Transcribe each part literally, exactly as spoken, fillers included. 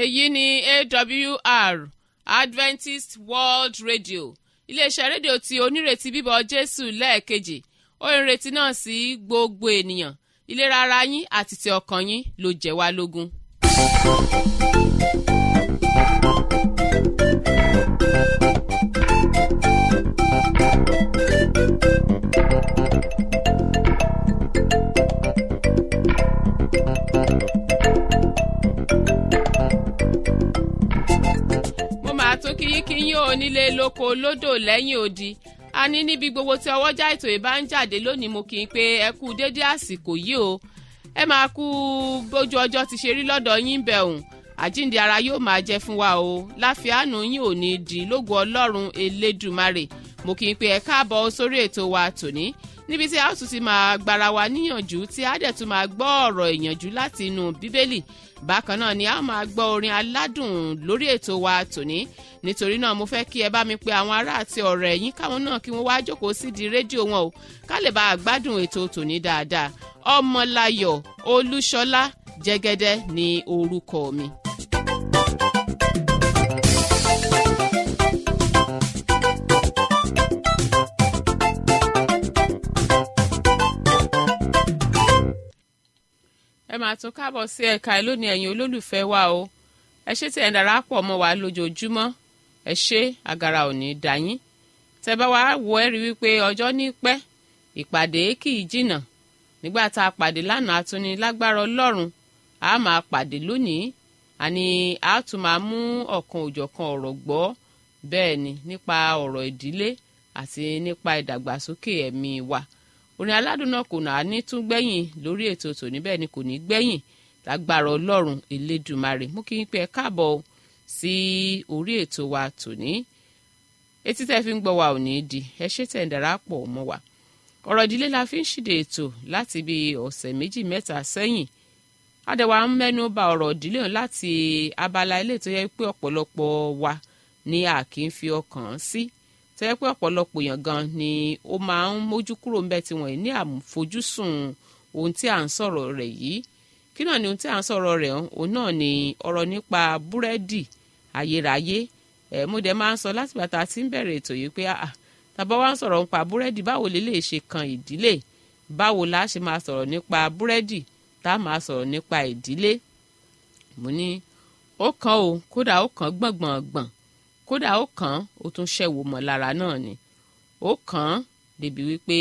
èyí ni A W R Adventist World Radio iléeṣẹ́ rédíò tí onírètí bíbọ̀ Jésù lẹ́ẹ̀kejì ó ń retí náà sí gbogbo ènìyàn ìlera ara yín àti ti ọkàn yín ló jẹ́ wá lógún. kíyín ò nílé lóko lódò lẹ́yìn odi a ní níbi gbogbo tí ọwọ́jà ètò ìbá ń jáde lónìí mo kì í pé ẹ kú dédé àsìkò yìí o ẹ máa kú bójú ọjọ́ ti ṣe rí lọ́dọ̀ yín bẹ̀hùn àjíǹde ara yóò máa jẹ́ fún wa o láfíàánú yín ò ní di lógo ọlọ́run elédùmarè mo kì í pé ẹ káàbọ̀ sórí ètò wa tòní níbi tí a ó tún ti máa gbára wa níyànjú tí a dẹ̀ tún máa gbọ́ ọ̀rọ̀ ìyànjú láti inú bíbélì bákan náà ni a máa gbọ́ orin aládùn lórí ètò wa tòní nítorí náà mo fẹ́ kí ẹ bá mi pe àwọn ará àti ọ̀rẹ́ ẹ̀yin káwọn náà kí wọ́n wá jókòó sí di rédíò wọn o ká lè bá a gbádùn ètò tòní dáadáa Ọmọláyọ̀ Olúṣọlá Jẹ́gẹ́dẹ́ ni orúkọ mi. ẹ máa tún káàbọ̀ sí ẹ̀ka ẹ lónìí ẹ̀yin olólùfẹ́ wa o ẹ ṣé tí ẹ̀ ń darapọ̀ mọ́ wa lójoojúmọ́ ẹ ṣé agara ò ní dá yín tẹ́ bá wá wo ẹ rí wípé ọjọ́ ní pẹ́ ìpàdé kì í jìnnà nígbà tá a pàdé lánàá tún ní lágbára Ọlọ́run a máa pàdé lónìí àní a tún máa mú ọ̀kan òjọ̀kan ọ̀rọ̀ gbọ́ bẹ́ẹ̀ ni nípa ọ̀rọ̀ ìdílé àti nípa ìdàgbàsókè ẹ̀mí wa orin aládùn náà kò náà ní tún gbẹ̀yìn lórí ètò tòní bẹ́ẹ̀ ni kò ní gbẹ̀yìn lágbára Ọlọ́run Elédùmarè mú kí n pé ẹ káàbọ̀ sí orí ètò wa tòní etí tẹ́ fi ń gbọ́ wa ò ní di ẹ ṣé tẹ́ ń darapọ̀ mọ́ wa ọ̀rọ̀ ìdílé la fi ń ṣíde ètò láti bí ọ̀sẹ̀ méjì mẹ́ta sẹ́yìn adẹ̀wà ń mẹ́nu bà ọ̀rọ̀ ìdílé hàn láti abala ilé tó yẹ pé ọ̀pọ̀lọpọ̀ wa ni a kì í fi ọkàn sí tó yẹ pé ọ̀pọ̀lọpọ̀ èèyàn gan ni ó máa ń mójú kúrò ń bẹ tí wọ́n ní àfojúsùn ohun tí à ń sọ̀rọ̀ rẹ̀ yìí kí náà ni ohun tí à ń sọ̀rọ̀ rẹ̀ òun náà ni ọ̀rọ̀ nípa búrẹ́dì ayérayé ẹ̀ mo dẹ̀ máa ń sọ láti bàtà tí ń bẹ̀rẹ̀ ètò yìí pé àà tàbá wá ń sọ̀rọ̀ nípa búrẹ́dì báwo lè lè ṣe kan ìdílé báwo la ṣe máa sọ̀rọ̀ nípa búrẹ́dì tá a máa sọ̀rọ̀ nípa ìdílé mo ní ó kàn ó kódà ó kàn gbọ̀ngbọ̀ngbọ̀n kódà ó kàn ó tún ṣẹ̀wò mọ́ lára náà ni ó kàn débi wípé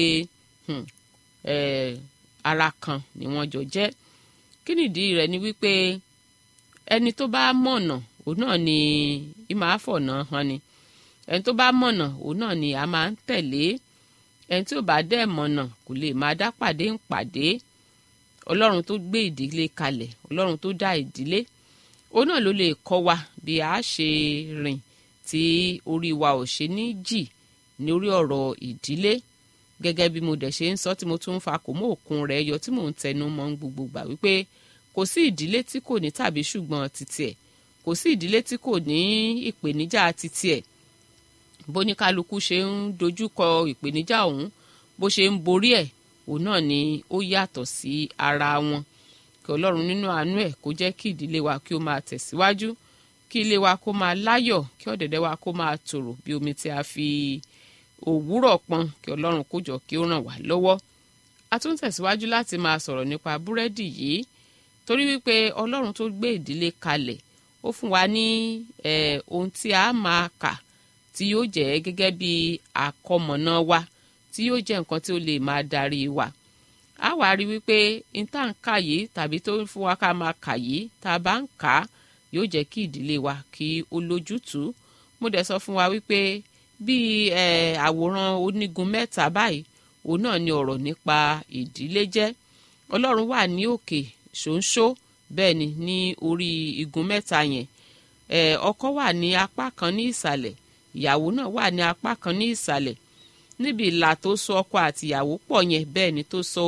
ara kan ni wọ́n jọ jẹ́ kí nìdí rẹ̀ ni wípé ẹni tó bá mọ̀nà òun náà ni ìmọ̀ àfọ̀nà hàn ni ẹni tó bá mọ̀nà òun náà ni a máa ń tẹ̀lé ẹni tí ò bá dẹ̀ mọ̀nà kò lè máa dá pàdé ń pàdé ọlọ́run tó gbé ìdílé kalẹ̀ ọlọ́run tó dá ìdílé òun náà ló lè kọ́ wa bí a ṣe rìn tí orí wa ò ṣe ní jì ní orí ọ̀rọ̀ ìdílé gẹ́gẹ́ bí mo dẹ̀ ṣe ń sọ tí mo tún ń fa kò mọ́ òkun rẹ̀ yọ tí mò ń tẹnu mọ́ gbogbo gbà wípé kò sí ìdílé tí kò ní tàbí ṣùgbọ́n títí ẹ̀ kò sí ìdílé tí kò ní ìpèníjà títí ẹ̀ bóníkálukú ṣe ń dojúkọ ìpèníjà ọ̀hún bó ṣe ń borí ẹ̀ òun náà ni ó yàtọ̀ sí ara wọn kí Ọlọ́run nínú àánú ẹ̀ kó jẹ́ kí ìdílé wa kí ó máa tẹ̀síwájú kí ilé wa kó máa láyọ̀ kí ọ̀dẹ̀dẹ̀ wa kó máa tòrò bí omi tí a fi òwúrọ̀ pọn kí Ọlọ́run kó jọ kí ó ràn wá lọ́wọ́ a tún tẹ̀síwájú láti máa sọ̀rọ̀ nípa búrẹ́dì yìí torí wípé Ọlọ́run tó gbé ìdílé kalẹ̀ ó fún wa ní ohun tí a máa kà tí yóò jẹ́ gẹ́gẹ́ bí àkọmọ̀nà wa tí yóò jẹ́ nǹkan tí ó lè máa darí wa a wá rí wípé níta ń kà yìí tàbí tó fún wa ká máa kà yìí tá a bá ń kà á yóò jẹ́ kí ìdílé wa kí ó lójútùú mo dẹ̀ sọ fún wa wípé bí àwòrán onígun mẹ́ta báyìí òun náà ni ọ̀rọ̀ nípa ìdílé jẹ́ Ọlọ́run wà ní òkè ṣóńṣó bẹ́ẹ̀ ni ní orí igun mẹ́ta yẹn ọkọ wà ní apá kan ní ìsàlẹ̀ ìyàwó náà wà ní apá kan ní ìsàlẹ̀ níbi ìlà tó so ọkọ àti ìyàwó pọ̀ yẹn bẹ́ẹ̀ ni tó so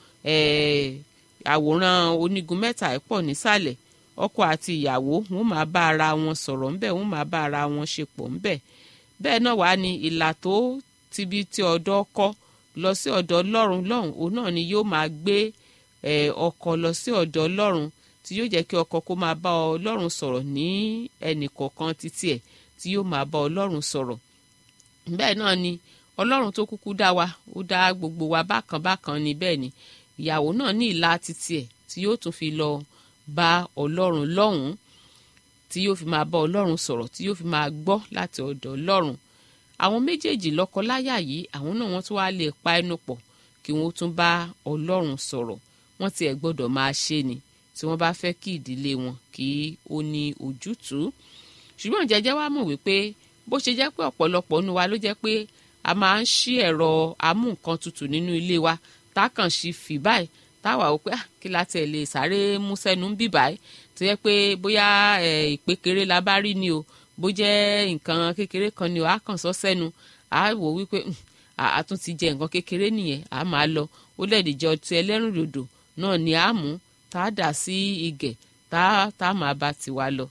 àwòrán onígun mẹ́ta ẹ̀ pọ̀ nísàlẹ̀ ọkọ àti ìyàwó wọn máa bá ara wọn sọ̀rọ̀ ńbẹ̀ wọn máa bá ara wọn ṣe pọ̀ ńbẹ̀ bẹ́ẹ̀ náà wà ní ìlà tó tibi tí ọ̀dọ̀ ọkọ lọ sí ọ̀dọ̀ Ọlọ́run lọ́hùn òun náà ni yóò máa gbé ọkọ lọ sí ọ̀dọ̀ Ọlọ́run tí yóò jẹ́ kí ọkọ kó máa bá Ọlọ́run sọ̀rọ̀ ní ẹnì kọ̀ọ̀kan títí ẹ̀ tí yóò máa bá Ọlọ́run sọ̀rọ̀. Bẹ́ẹ̀ náà ni Ọlọ́run tó kúkú dá wa ó dá gbogbo wa bákan bákan ni, bẹ́ẹ̀ ni ìyàwó náà ní ìlà títí ẹ̀ tí yóò tún fi lọ bá Ọlọ́run lọ́hùn-ún, tí yóò fi máa bá Ọlọ́run sọ̀rọ̀, tí yóò fi máa gbọ́ láti ọ̀dọ̀ Ọlọ́run. Àwọn méjèèjì lọ́kọláya yìí àwọn náà wọ́n tún wá lè pa ẹnu pọ̀ kí wọ́n tún bá Ọlọ́run sọ̀rọ̀. Wọ́n tiẹ̀ gbọ́dọ̀ máa ṣe ni tí wọ́n bá fẹ́ kí ìdílé wọn kí ó ní ojútùú. Ṣùgbọ́n jẹ́jẹ́ wá mọ̀ wípé bó ṣe jẹ́ pé ọ̀pọ̀lọpọ̀ nu wa ló jẹ́ pé a máa ń ṣí ẹ̀rọ amú nǹkan tutù nínú ilé wa tákàn sí fì báyìí táwa ò pé kí la tẹ̀ lè sáré mú sẹ́nu ń bì báyìí tó yẹ pé bóyá ìpékeré la bá rí ni o, bó jẹ́ nǹkan kékeré kan ni o, á kàn sọ sẹ́nu, á wò wípé a tún ti jẹ nǹkan kékeré nìyẹn, á máa lọ. Ó lẹ́ẹ̀dì jẹ ọtí ẹlẹ́rìndòdò náà ni á mú tá a dà sí igẹ̀ tá a máa bá tiwa lọ.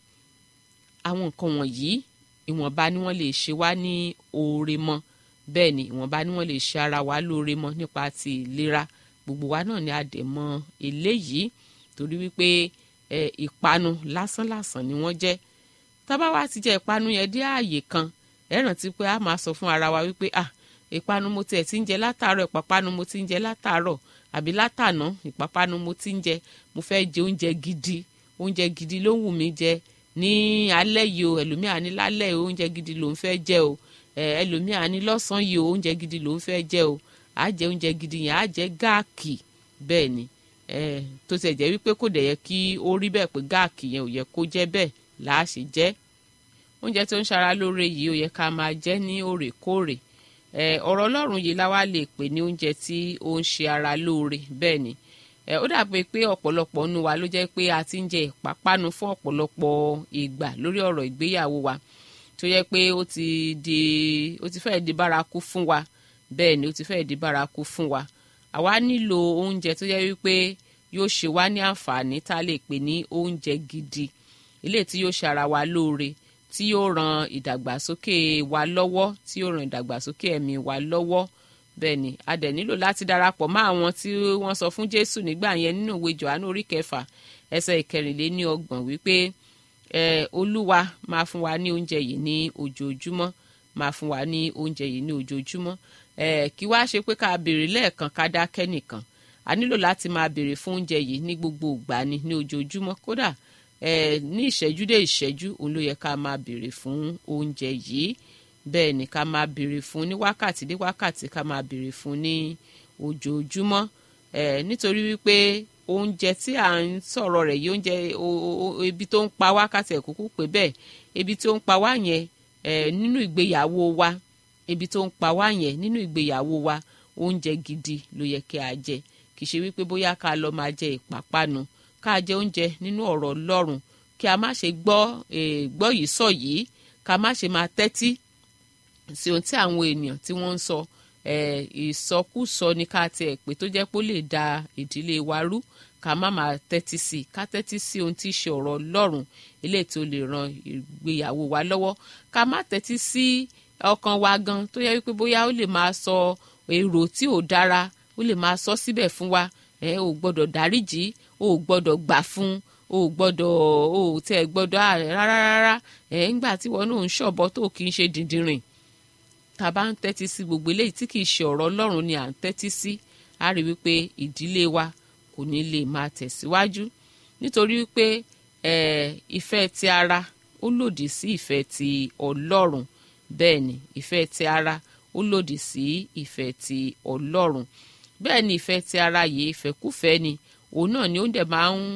Àwọn nǹkan wọ̀nyí ìwọ̀nba ni wọ́n lè ṣe wá ní oore mọ́, bẹ́ẹ̀ ni ìwọ̀nba ni wọ́n lè ṣe ara wa lóore mọ́ nípa ti ìlera. Gbogbo wa náà ni a dẹ̀ mọ eléyìí torí wípé ẹ ìpanu lásánlàsàn ni wọ́n jẹ́. Tá bá wá ti jẹ ìpanu yẹn dé ààyè kan, ẹ rántí pé a máa sọ fún ara wa wípé ah ìpanu mo tiẹ̀ ti ń jẹ látàárọ̀, ìpápánu mo ti ń jẹ látàárọ̀ àbí látàná, ìpápánu mo ti ń jẹ, mo fẹ́ jẹ oúnjẹ gidi, oúnjẹ gidi ló wù mí jẹ ní alẹ́ yìí o. Ẹlòmíà ní lálẹ́ oúnjẹ gidi ló ń fẹ́ jẹ o, ẹlòmíà ní lọ́sàn-án yìí oúnjẹ gidi ló ń fẹ́ jẹ o. Á jẹ oúnjẹ gidi yẹn á jẹ gáàkì, bẹ́ẹ̀ ni tó ti ẹ̀ jẹ́ wípé kò dẹ̀ yẹ kí ó rí bẹ́ẹ̀ pé gáàkì yẹn ò yẹ kó jẹ́ bẹ́ẹ̀ láà ṣe jẹ́. Oúnjẹ tó ń ṣara lóore yìí ó yẹ ká máa jẹ ní òrèkóòrè. Ọ̀rọ̀ Ọlọ́run yìí la wá lè pè ní oúnjẹ tí ó ń ṣe ara lóore, bẹ́ẹ̀ ni ó dàbí pé ọ̀pọ̀lọpọ̀ nínú wa ló jẹ́ pé a ti ń jẹ ìpápánu fún ọ̀pọ̀lọpọ̀ ìgbà lórí ọ̀rọ̀ ìgbéyàwó wa tó yẹ pé ó ti di ó ti fẹ́ẹ̀ di bárakú fún wa, bẹ́ẹ̀ ni ó ti fẹ́ẹ̀ di bárakú fún wa. Àwa nílò oúnjẹ tó yẹ wípé yóò ṣe wá ní àǹfààní tá a lè pè ní oúnjẹ gidi, eléyìí tí yóò ṣe ara wa lóore, tí yóò ran ìdàgbàsókè wa lọ́wọ́, tí yóò ran ìdàgbàsókè ẹ̀mí wa lọ́wọ́. Bẹ́ẹ̀ ni a dẹ̀ nílò láti darapọ̀ mọ́ àwọn tí wọ́n sọ fún Jésù nígbà yẹn nínú ìwé Jòhánù orí kẹfà ẹsẹ̀ ìkẹrìnléní ọgbọ̀n wípé ẹ Olúwa máa fún wa ní oúnjẹ yìí ní ojoojúmọ́, máa fún wa ní oúnjẹ yìí ní ojoojúmọ́. ẹ kí wá ṣe pé ká béèrè lẹ́ẹ̀kan ká dákẹ́ nìkan, a nílò láti máa béèrè fún oúnjẹ yìí ní gbogbo ìgbà ni ní ojoojúmọ́. Kódà ẹ ní ìṣẹ́jú dé ìṣẹ́jú òun ló yẹ ká máa béèrè fún oúnjẹ yìí, bẹ́ẹ̀ ni ká máa béèrè fún ní wákàtí dé wákàtí, ká máa béèrè fún ní ojoojúmọ́. ẹ nítorí wípé oúnjẹ tí à ń sọ̀rọ̀ rẹ̀ yìí, oúnjẹ ebi tó ń pa wá kàtẹ́ kúkú pé bẹ́ẹ̀, ebi tó ń pa wá yẹn ẹ nínú ìgbéyàwó wa, ebi tó ń pa wá yẹn nínú ìgbéyàwó wa, oúnjẹ gidi ló yẹ kí a jẹ. Kì í ṣe wípé bóyá ká lọ máa jẹ ìpápánu, ká jẹ oúnjẹ nínú ọ̀rọ̀ Ọlọ́run, kí a má ṣe gbọ́ gbọ́ yìí sọ yìí, ká má ṣe máa tẹ́tí sí ohun tí àwọn ènìyàn tí wọ́n ń sọ. Ìsọkúsọ ni ká tiẹ̀ pé tó jẹ́ pé ó lè da ìdílé wa rú, ká má máa tẹ́tí sí, ká tẹ́tí sí ohun tí í ṣe ọ̀rọ̀ Ọlọ́run eléyìí tó lè ran ìgbéyàwó wa lọ́wọ́. Ká má tẹ́tí sí ọkàn wa gan tó yẹ wípé bóyá ó lè máa sọ èrò tí ò dára, ó lè máa sọ síbẹ̀ fún wa. ẹ ò gbọ́dọ̀ dáríjì, ò gbọ́dọ̀ gbà fún, ò gbọ́dọ̀ ò tẹ́ gbọ́dọ̀ rárá rárá. ẹ ńgbà tí wọn náà ń ṣọ̀bọ tó kì í ṣe dìndìnrìn, tá a bá ń tẹ́tí sí gbogbo eléyìí tí kì í ṣe ọ̀rọ̀ Ọlọ́run ni à ń tẹ́tí sí, a rí wípé ìdílé wa kò ní lè máa tẹ̀síwájú. Nítorí wípé ẹ ìfẹ́ ti ara ó lòdì sí ìfẹ́ ti Ọlọ́run, bẹ́ẹ̀ ni ìfẹ́ ti ara ó lòdì sí ìfẹ́ ti Ọlọ́run. Bẹ́ẹ̀ ni ìfẹ́ ti ara yìí ìfẹ́kúfẹ́ ni, òun náà ni ó dẹ̀ máa ń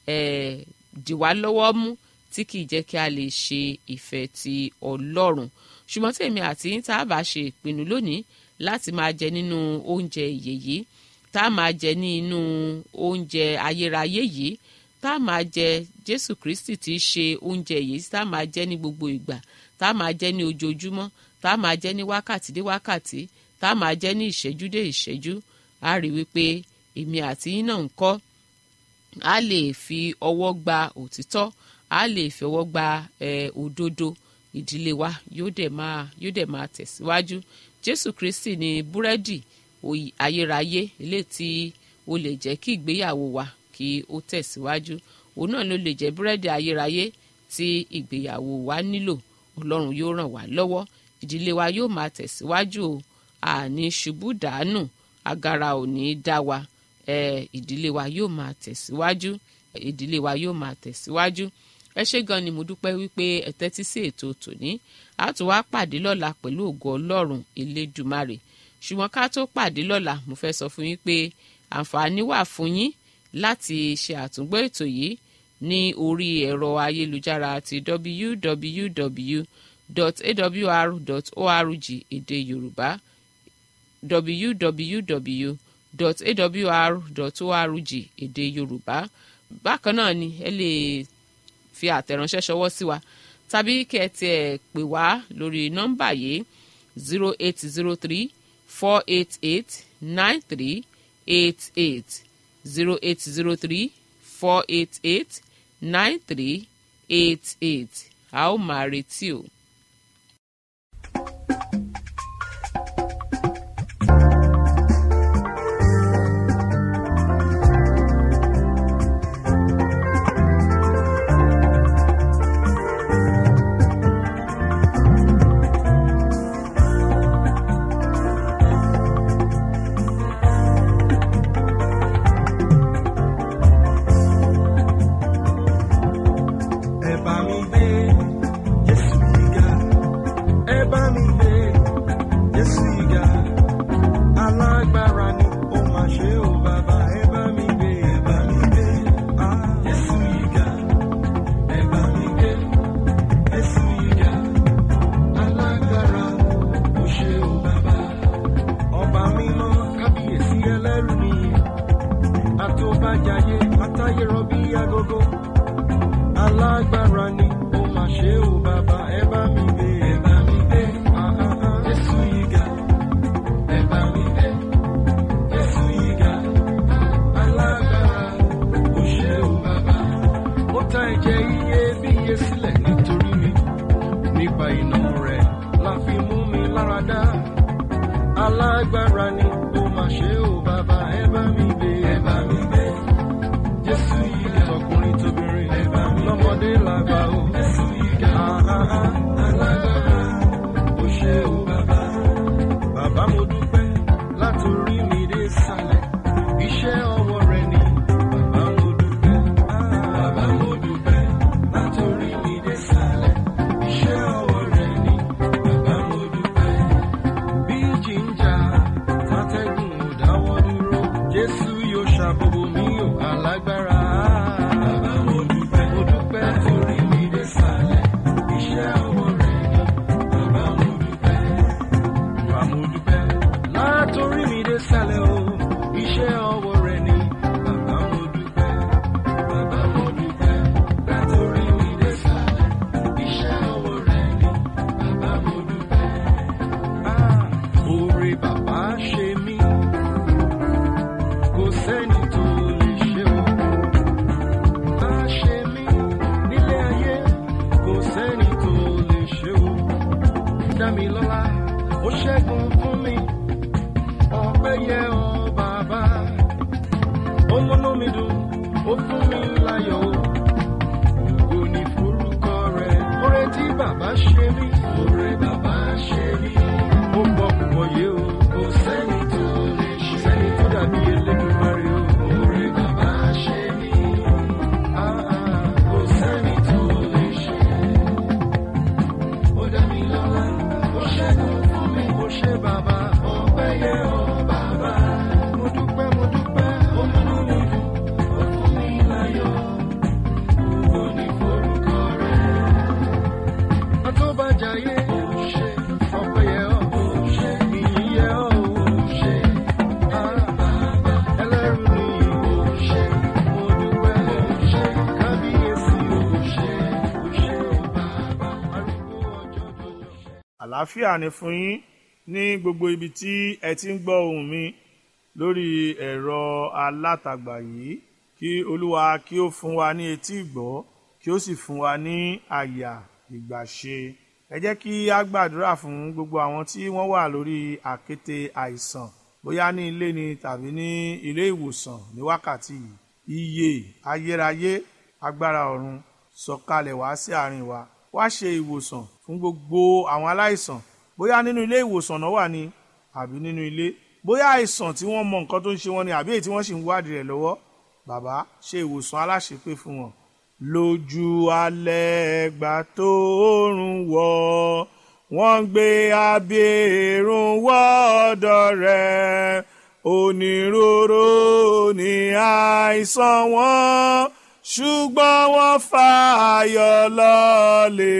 dì wá lọ́wọ́ mú tí kì í jẹ́ kí a lè ṣe ìfẹ́ ti Ọlọ́run. Ṣùgbọ́n tí èmi àti yín tá a bá ṣe ìpinnu lónìí láti máa jẹ nínú oúnjẹ ìyè yìí, tá a máa jẹ nínú oúnjẹ ayérayé yìí, tá a máa jẹ Jésù Kristi tí í ṣe oúnjẹ yìí, tá a máa jẹ ní gbogbo ìgbà, tá a máa jẹ ní ojoojúmọ́, tá a máa jẹ ní wákàtí dé wákàtí, tá a máa jẹ ní ìṣẹ́jú dé ìṣẹ́jú, a rí wípé èmi àti yín náà ń kọ́, a lè fi ọwọ́ gba òtítọ́, a lè fi ọwọ́ gba òdodo, ìdílé wa yóò dẹ̀ máa yóò dẹ̀ máa tẹ̀síwájú. Jésù Kristi ni búrẹ́dì ayérayé eléyìí tí ó lè jẹ́ kí ìgbéyàwó wa kí ó tẹ̀síwájú. Òun náà ló lè jẹ́ búrẹ́dì ayérayé tí ìgbéyàwó wa nílò. Ọlọ́run yóò ràn wá lọ́wọ́, ìdílé wa yóò máa tẹ̀síwájú o, àní ṣubú dànù, agara ò ní dá wa, ẹ ìdílé wa yóò máa tẹ̀síwájú, ìdílé wa yóò máa tẹ̀síwájú. Ẹ ṣé gan ni mo dúpẹ́ wípé ẹ tẹ́tí sí ètò tòní. A tún wá pàdé lọ́la pẹ̀lú ògo Ọlọ́run Elédùmarè. Ṣùgbọ́n ká tó pàdé lọ́la, mo fẹ́ sọ fún yín pé àǹfààní wà fún yín láti ṣe àtúngbọ́ ètò yìí ní orí ẹ̀rọ ayélujára ti w w w dot a w r dot org èdè Yorùbá w w w dot a w r dot org èdè Yorùbá. Bákan náà ni ẹ lè fi àtẹ̀ránṣẹ́ ṣọwọ́ sí wa tàbí kí ẹ tiẹ̀ pè wá lórí nọ́mbà yìí zero eight zero three four eight eight nine three eight eight zero eight zero three four eight eight nine three eight eight. A ó máa retí o. Alágbára ni ó máa ṣe ó bàbá, ẹ bá mi gbé, ẹ bá mi gbé. Jésù yìí ga, tọkùnrin tóbìnrin, ẹ bá mi gbé. Lọ́mọdé làgbà ó, Jésù yìí ga. Alágbára ó ṣe ó bàbá. Bàbá mo dúpẹ́ látòrí mi dé sàlẹ̀, iṣẹ́ ọwọ́ rẹ ni. Bàbá mo dúpẹ́, bàbá mo dúpẹ́ látòrí mi dé sàlẹ̀, iṣẹ́ ọwọ́ rẹ ni. Bàbá mo dúpẹ́. Bí jíjà tátẹ́gùn ò dáwọ́ dúró, Jésù yóò ṣàbòbò mi ò alágbára. Bàbá mo dúpẹ́, mo dúpẹ́ látòrí mi dé sàlẹ̀, iṣẹ́ ọwọ́ rẹ ni. Bàbá mo dúpẹ́, bàbá mo dúpẹ́ látòrí mi dé sàlẹ̀ o, iṣẹ́ ọwọ́ rẹ ni. Bàbá mo dúpẹ́, bàbá mo dúpẹ́ látòrí mi dé sàlẹ̀, iṣẹ́ ọwọ́ rẹ ni. Bàbá mo dúpẹ́. Ah, oore bàbá ṣe mí, kò sẹ́ni tó lè ṣe o. Bá ṣe mí nílé ayé, kò sẹ́ni tó lè ṣe o. Dá mi lọ́lá, ó ṣẹ́gun fún mi, ọpẹ́ yẹ ọ́ bàbá. Ó múnú mi dùn, ó fún mi láyọ̀ o. Ògo ni forúkọ rẹ̀. Oore tí bàbá ṣe mí, oore bàbá ṣe mí, ó pọ̀ púpọ̀ yé o. Kò sẹ́ni tó lè ṣe, sẹ́ni tó dàbí Elédùmarè o. Oore bàbá ṣe mí, ah, ah, kò sẹ́ni tó lè ṣe. Ó dá mi lọ́lá, ó ṣẹ́gun fún mi, ó ṣe bàbá. Ọpẹ́ yẹ ọ́ bàbá. Mo dúpẹ́, mo dúpẹ́, ó múnú mi dùn, ó fún mi láyọ̀. Ògo ni forúkọ rẹ̀. Àtọ́bàjáyé, ó ṣe. Ọpẹ́ yẹ ọ́, ó ṣe. Ìyìn yẹ ọ́, ó ṣe. Ah, bàbá, ẹlẹ́rù nìyí, ó ṣe. Mo dúpẹ́, ó ṣe. Kábíyèsí, ó ṣe. Ó ṣe bàbá, arúgbó ọjọ́ dọjọ́. Àlàáfíà ni fún yín ní gbogbo ibi tí ẹ ti ń gbọ́ ohùn mi lórí ẹ̀rọ alátagbà yìí. Kí Olúwa kí ó fún wa ní etí ìgbọ́, kí ó sì fún wa ní àyà ìgbàṣe. Ẹ jẹ́ kí a gbàdúrà fún gbogbo àwọn tí wọ́n wà lórí àkéte àìsàn, bóyá ní ilé ni tàbí ní ilé ìwòsàn ní wákàtí yìí. ìyè ayérayé agbára ọ̀run sọ̀kalẹ̀ wá sí àárín wa, wá ṣe ìwòsàn fún gbogbo àwọn aláìsàn, bóyá nínú ilé ìwòsàn náà wà ní àbí nínú ilé, bóyá àìsàn tí wọ́n mọ nǹkan tó ń ṣe wọ́n ni àbí èyí tí wọ́n sì ń wádìí rẹ̀ lọ́wọ́. Bàbá, ṣe ìwòsàn aláṣepé fún wọn. Lójú alẹ́ ẹgbà tó oòrùn wọ̀, wọ́n ń gbé abẹ́rùn wọ́ọ̀dọ̀ rẹ̀, onírúurú ní àìsàn wọn, ṣùgbọ́n wọ́n fààyọ̀ lọ́lé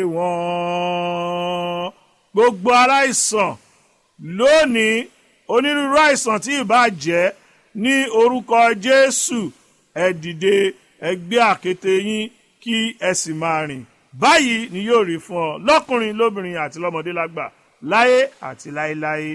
wọn. Gbogbo aláìsàn lónìí, onírúurú àìsàn tí ìbá jẹ́, ní orúkọ Jésù, ẹ dìde, ẹ gbé àkéte yín kí ẹ sì máa rìn. Báyìí ni yóò rí fún ọ, lọ́kùnrin lóbìnrin àti lọ́mọdé lágbà, láyé àti láéláé.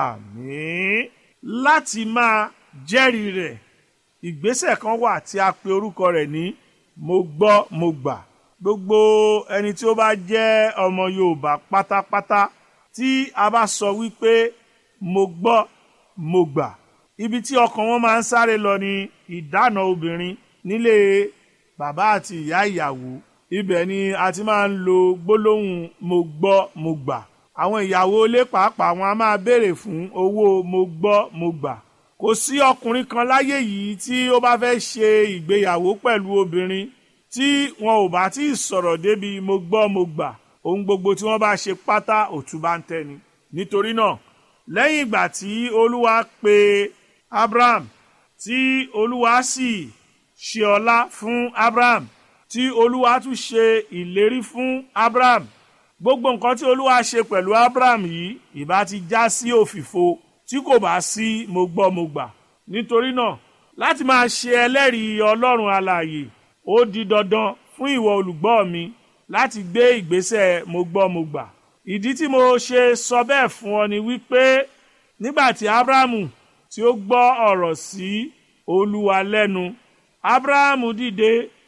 Àmín. Láti máa jẹ́rìí rẹ̀, ìgbésẹ̀ kan wà tí a pe orúkọ rẹ̀ ní mo gbọ́ mo gbà. Gbogbo ẹni tí ó bá jẹ́ ọmọ Yorùbá pátápátá, tí a bá sọ wípé mo gbọ́ mo gbà, ibi tí ọkàn wọn máa ń sáré lọ ni ìdáná obìnrin nílé bàbá àti ìyá ìyàwó. Ibẹ̀ ni a ti máa ń lo gbólóhùn mo gbọ́ mo gbà. Àwọn ìyàwó ilé pàápàá wọn a máa béèrè fún owó mo gbọ́ mo gbà. Kò sí ọkùnrin kan láyé yìí tí ó bá fẹ́ ṣe ìgbéyàwó pẹ̀lú obìnrin tí wọn ò bá tí ì sọ̀rọ̀ débi mo gbọ́ mo gbà. Ohun gbogbo tí wọ́n bá ṣe pátá òtún bá ń tẹ́ni. Nítorí náà, lẹ́yìn ìgbà tí Olúwa pe Abraham, tí Olúwa sì ṣe ọlá fún Abraham, tí Olúwa tún ṣe ìlérí fún Abraham, gbogbo nǹkan tí Olúwa ṣe pẹ̀lú Abraham yìí ìbá ti já sí òfìfo tí kò bá sí mo gbọ́ mo gbà. Nítorí náà, láti máa ṣe ẹlẹ́rìí Ọlọ́run alààyè, ó di dandan fún ìwọ olùgbọ́ mi láti gbé ìgbésẹ̀ mo gbọ́ mo gbà. Ìdí tí mo ṣe sọ bẹ́ẹ̀ fún ọ ni wípé nígbà tí Abrahamu tí ó gbọ́ ọ̀rọ̀ sí Olúwa lẹ́nu, Abrahamu dìde,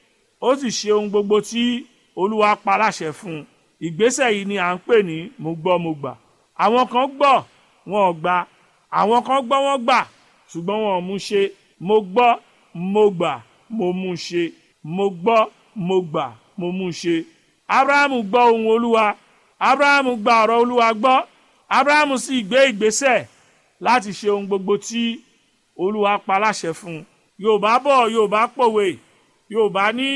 ó sì ṣe ohun gbogbo tí Olúwa pa láṣẹ fún un. Ìgbésẹ̀ yìí ni à ń pè ní mo gbọ́ mo gbà. Àwọn kan gbọ́, wọn ò gbà. Àwọn kan gbọ́, wọ́n gbà, ṣùgbọ́n wọn ò mú ṣe. Mo gbọ́, mo gbà, mo mú ṣe. Mo gbọ́, mo gbà, mo mú ṣe. Abrahamu gbọ́ ohùn Olúwa. Abrahamu gba ọ̀rọ̀ Olúwa gbọ́. Abrahamu sì gbé ìgbésẹ̀ láti ṣe ohun gbogbo tí Olúwa pa láṣẹ fún un. Yorùbá bọ̀, Yorùbá pòwe, Yorùbá ní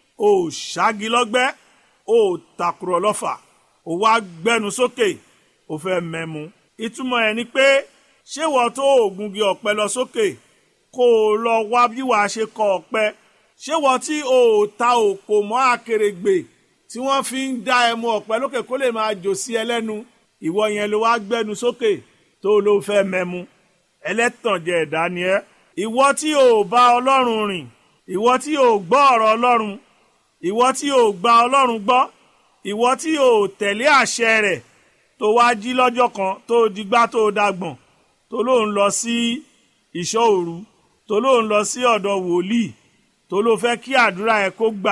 ò ṣági lọ́gbẹ́, ò tàkùrọ̀ lọ́fà, ò wá gbẹ́nu sókè, ò fẹ́ mẹ́mu. Ìtumọ̀ ẹ̀ ni pé ṣé wọ́n tó ògùngi ọ̀pẹ lọ sókè kó o lọ wá bí wàá ṣe kọ ọ̀pẹ? Ṣé wọ́n tí ò ta òkò mọ́ àkèrègbè tí wọ́n fi ń dá ẹmu ọ̀pẹ lókè kó lè máa jò sí ẹlẹ́nu, ìwọ yẹn ló wá gbẹ́nu sókè tó ló fẹ́ mẹ́mu? Ẹlẹ́tànjẹ ẹ̀dá ni ẹ́. Ìwọ tí ò bá Ọlọ́run rìn, ìwọ tí ò gbọ́ ọ̀rọ̀ Ọlọ́run, ìwọ tí ò gba Ọlọ́run gbọ́, ìwọ tí ò tẹ̀lé àṣẹ rẹ̀, tó wá jí lọ́jọ́ kan tó digbá tó dàgbọ̀n, tó ló ń lọ sí ìṣọ́ òru, tó ló ń lọ sí ọ̀dọ̀ wòlíì, tó ló fẹ́ kí àdúrà ẹ kó gbà,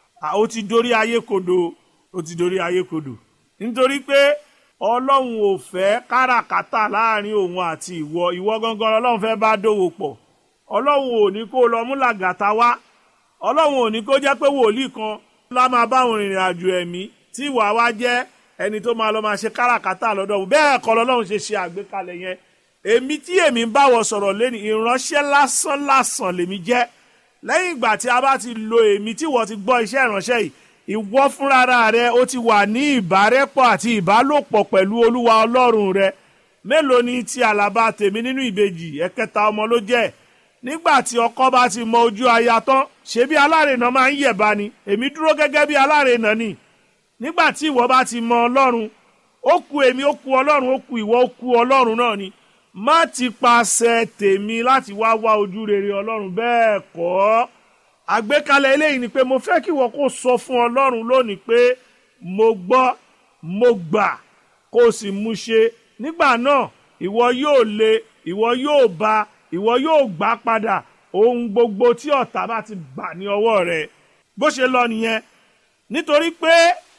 ó ti dorí ayé kodò, ó ti dorí ayé kodò. Nítorí pé Ọlọ́run ò fẹ́ káràkátà láàrin òun àti ìwọ. Ìwọ gangan Ọlọ́run fẹ́ bá dòwò pọ̀. Ọlọ́run ò ní kó lọ mú làgàtà wá. Ọlọ́run ò ní kó jẹ́ pé wòlíì kan lá máa bá òun rìnrìn àjò ẹ̀mí tí ìwà wa jẹ́ ẹni tó máa lọ máa ṣe káràkátà lọ́dọ̀ òun. Bẹ́ẹ̀ kọ́ lọ́lọ́run ṣe ṣe àgbékalẹ̀ yẹn. Èmi tí èmi ń báwọ sọ̀rọ̀ lẹ́ni ìránṣẹ́ lásán lásán lèmi jẹ́. Lẹ́yìn ìgbà tí a bá ti lo èmi tí wọ́n ti gbọ́ iṣẹ́ ìránṣẹ́ yìí, ìwọ fúnra rẹ ó ti wà ní ìbárẹ́pọ̀ àti ìbálòpọ̀ pẹ̀lú Olúwa Ọlọ́run rẹ. Mélòó ni ti àlàbá tèmi nínú ìbejì, ẹ̀kẹta ọmọ ló jẹ́. Nígbà tí ọkọ bá ti mọ ojú aya tán, ṣé bí alárinà máa ń yẹ̀bá ni? Èmi dúró gẹ́gẹ́ bí alárinà ni. Nígbà tí ìwọ bá ti mọ Ọlọ́run, ó kù èmi, ó kù Ọlọ́run, ó kù ìwọ, ó kù Ọlọ́run náà ni. Má ti pàṣẹ tèmi láti wá wá ojú rere Ọlọ́run, bẹ́ẹ̀ kọ́. Àgbékalẹ̀ eléyìí ni pé mo fẹ́ kí ìwọ kó sọ fún Ọlọ́run lónìí pé mo gbọ́, mo gbà, kó o sì mú ṣe. Nígbà náà ìwọ yóò lé, ìwọ yóò bá, ìwọ yóò gbà padà ohun gbogbo tí ọ̀tá bá ti gbà ní ọwọ́ rẹ. Bó ṣe lọ nìyẹn. Nítorí pé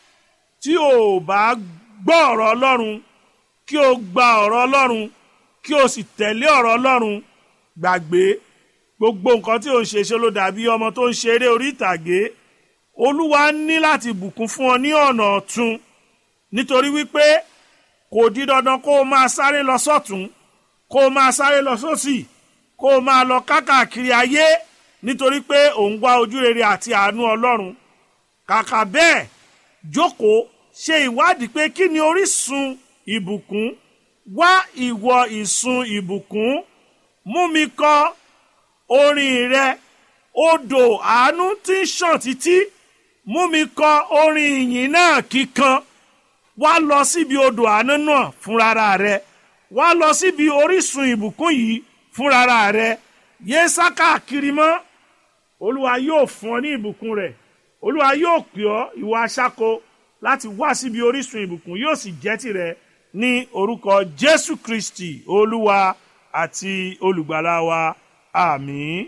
tí o bá gbọ́ ọ̀rọ̀ Ọlọ́run, kí o gba ọ̀rọ̀ Ọlọ́run, kí o sì tẹ̀lé ọ̀rọ̀ Ọlọ́run, gbàgbé gbogbo nǹkan tí ò ń ṣe ṣe ló dàbí ọmọ tó ń ṣeré orí ìtàgé. Olúwa ní láti bùkún fún ọ ní ọ̀nà ọ̀tun, nítorí wípé kò di dandan kó o máa sáré lọ sọ́tún, kó o máa sáré lọ sósì, kó o máa lọ kákàkiri ayé nítorí pé ò ń wá ojúrere àti àánú Ọlọ́run. Kàkà bẹ́ẹ̀, jókòó ṣe ìwádìí pé kí ni orísun ìbùkún. Wá ìwọ ìsun ìbùkún. Mú mi kọ orin rẹ, odò àánú tí ń ṣàn títí. Mú mi kọ orin ìyìn náà kíkan. Wá lọ síbi odò àánú náà fúnra rẹ. Wá lọ síbi orísun ìbùkún yìí fúnra rẹ. Yé sá káàkiri mọ́. Olúwa yóò fún ọ ní ìbùkún rẹ̀. Olúwa yóò pè ọ́ ìwọ aṣáko láti wá síbi orísun ìbùkún, yóò sì jẹ́ tìrẹ ní orúkọ Jésù Kristi Olúwa àti olùgbàlà wa. Àmín.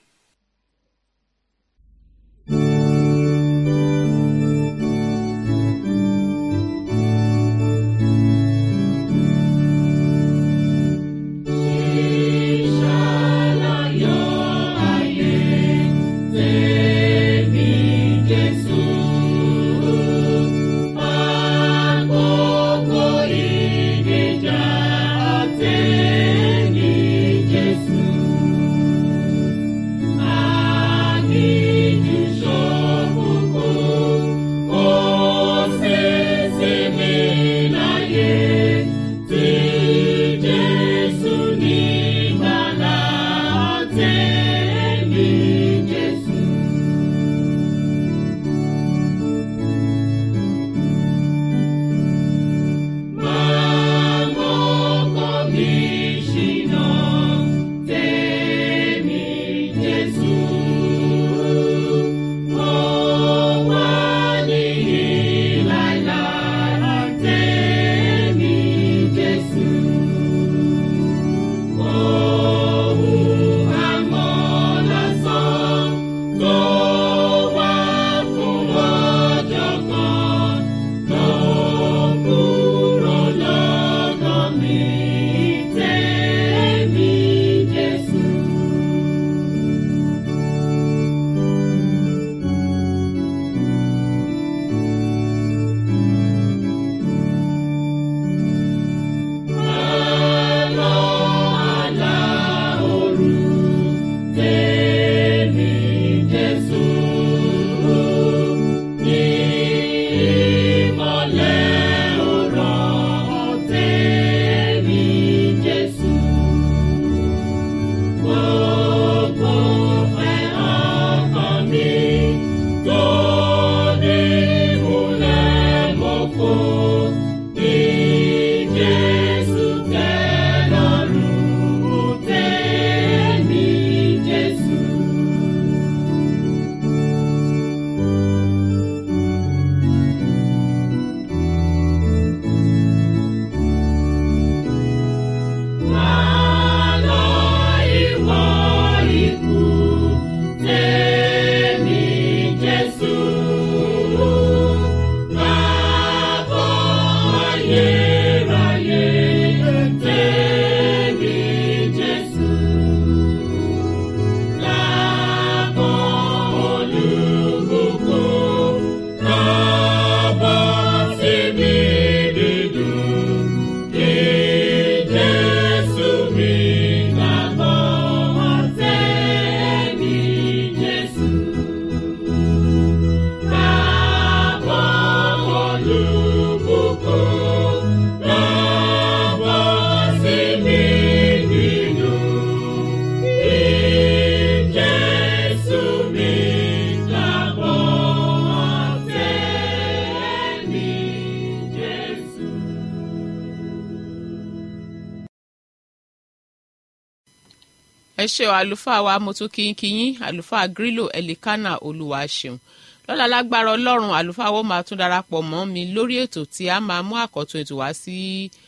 ẹ ṣé o àlùfáà wa mo tún kíyín kíyín àlùfáà Grílò Ẹ̀lìkánà Olúwaṣeun. Lọ́la lágbára Ọlọ́run àlùfáà wo máa tún darapọ̀ mọ́ mi lórí ètò tí a máa mú àkọ́tún ètò wá sí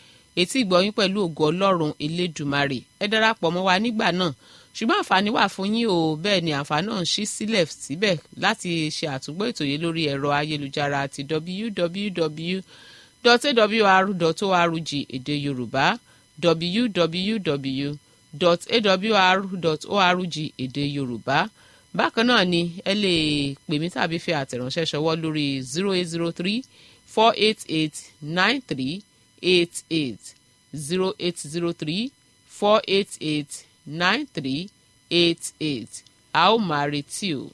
etí ìgbọ̀yín pẹ̀lú ògo Ọlọ́run Elédùmarè. Ẹ darapọ̀ mọ́ wa nígbà náà, ṣùgbọ́n àǹfààní wà fún yín o, bẹ́ẹ̀ ni àǹfààní náà ń ṣí sílẹ̀ síbẹ̀ láti ṣe àtúgbọ́ ètò yìí lórí ẹ̀rọ ayélujára àti w w w dot a w r dot org èdè Yorùbá w w w dot a w r dot org èdè yorùbá. Bákan náà ni ẹ lè pè mí tàbí fi àtẹ̀ránṣẹ́ ṣọwọ́ lórí zero eight zero three four eight eight nine three eight eight zero eight zero three four eight eight nine three eight eight. A ó máa retí o.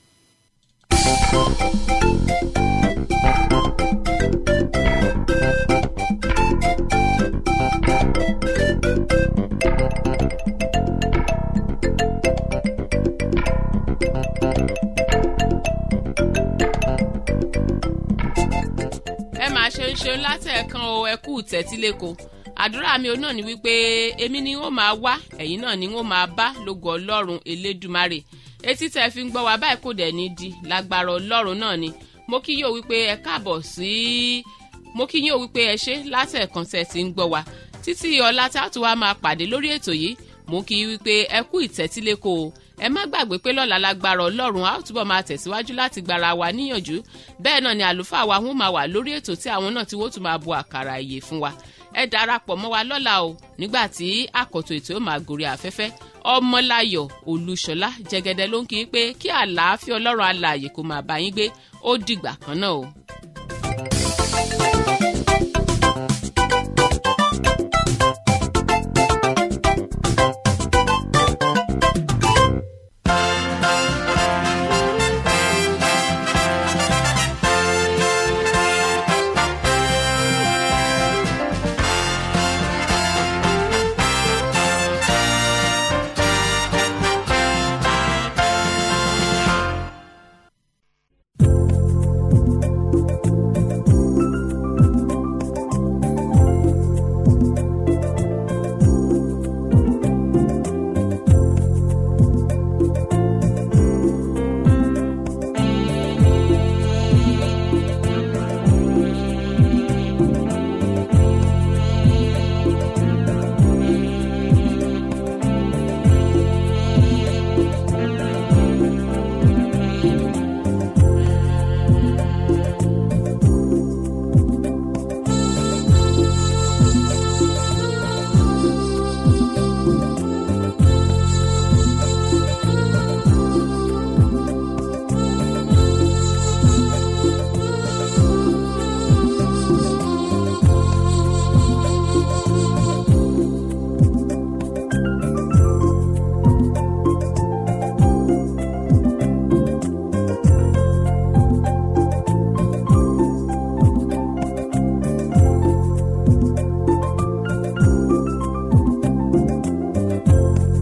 ẹ máa ṣe ń ṣeun látẹ̀ẹ̀kan o, ẹ kú tẹ́tíléko. Àdúrà mi ò náà ni wípé èmi ni wọ́n máa wá, ẹ̀yin náà ni wọ́n máa bá lógo ọlọ́run elédùmarè. Etí tẹ́ fi ń gbọ́ wa báyìí kò dẹ̀ ní di lágbára ọlọ́run náà ni. Mo kí yóò wípé ẹ káàbọ̀ sí mo kí yóò wípé ẹ ṣe látẹ̀ẹ̀kan tẹ́ ti ń gbọ́ wa. Títí ọ̀la tá a tún wá máa pàdé lórí ètò yìí, mo kí wípé ẹ kú ìtẹ́tíléko o. Ẹ má gbàgbé pé lọ́la lágbára ọlọ́run a ó túbọ̀ máa tẹ̀síwájú láti gbára wa níyànjú. Bẹ́ẹ̀ náà ni àlùfáà wa wọ́n máa wà lórí ètò tí àwọn náà tí wọ́n tún máa bu àkàrà ìyè fún wa. Ẹ darapọ̀ mọ́ wa lọ́la o nígbà tí àkọ́tọ̀ ètò yóò máa gòrí afẹ́fẹ́. Ọmọláyọ̀ Olúṣọlá Jẹ́gẹ́dẹ́ ló ń kí i pé kí àlàáfíà ọlọ́run alààyè kó máa bá yín gbé. Ó dìgbà kan náà o.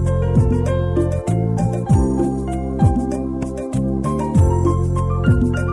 Thank you.